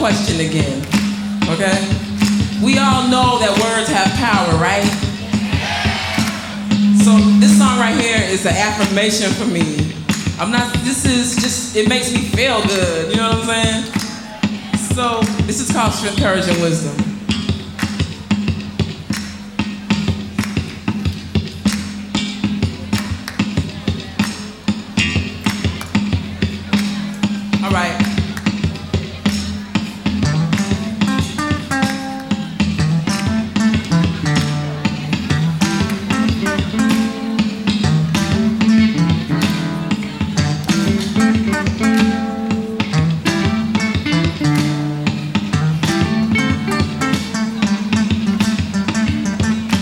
question again, okay? We all know that words have power, right? So this song right here is an affirmation for me. It makes me feel good, you know what I'm saying? So this is called Strength, Courage, and Wisdom.